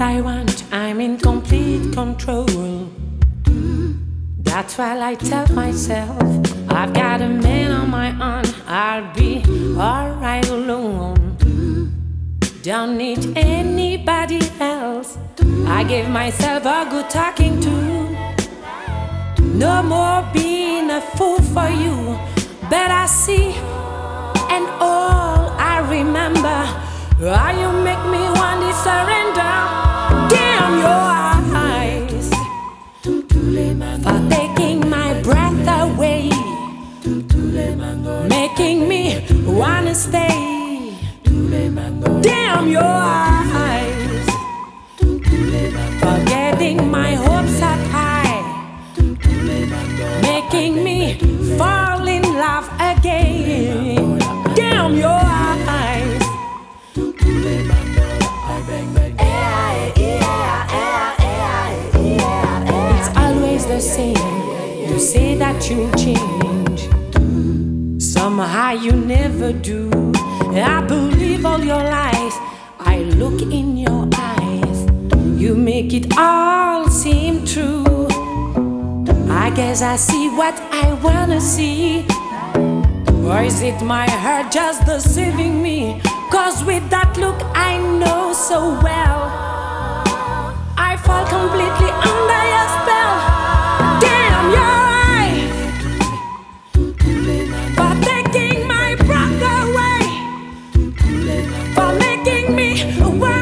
I want, I'm in complete control. That's why I tell myself, I've got a man on my own, I'll be alright alone. Don't need anybody else. I give myself a good talking to. No more being a fool for you. But I see, and all I remember, how you make me want to surrender. Damn your eyes for taking my breath away, making me wanna stay. Damn your eyes for getting my hopes up high, making me fall in love again. Damn your eyes. It's always the same. You say that you'll change, somehow you never do. I believe all your lies. I look in your eyes. You make it all seem true. I guess I see what I wanna see. Or is it my heart just deceiving me? 'Cause with that look I know so well, I fall completely under your spell. Damn your eyes for taking my breath away, for making me